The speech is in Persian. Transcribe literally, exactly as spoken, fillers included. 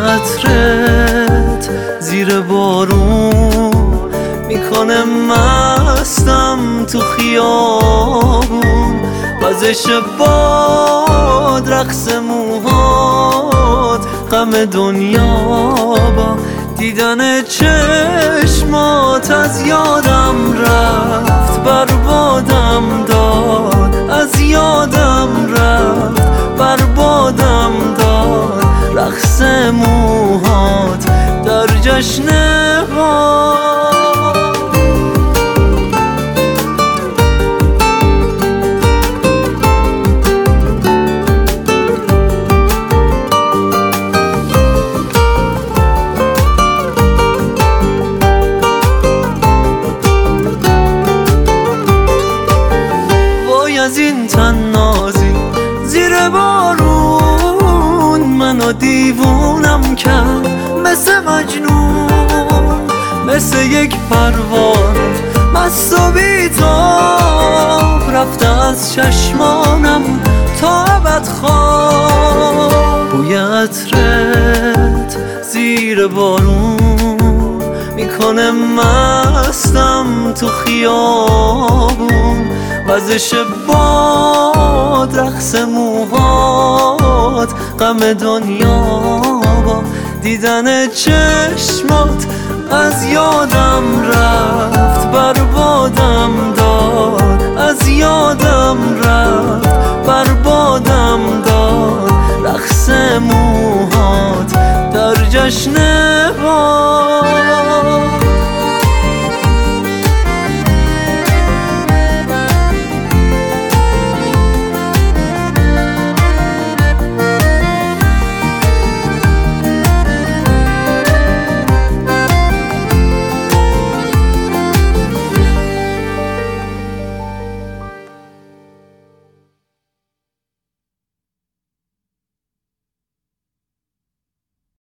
عطرت زیر بارون میکنه مستم تو خیابون، وزش باد رقص موهات، غم دنیا با دیدن چشمات از یادم رفت، بربادم داد از یادم رفت، بربادم داد رقص موهات در جشن ما. از این تنازی زیر بارون منو دیوونم کرد، مثل مجنون، مثل یک پروانه مست و بی‌تاب، رفته از چشمانم تا بدخواب. بوی عطرت زیر بارون میکنه مستم تو خیابون، وزش باد رقص موهات، غم دنیا با دیدن چشمات از یادم رفت، بربادم داد از یادم رفت، بربادم داد رقص موهات در جشن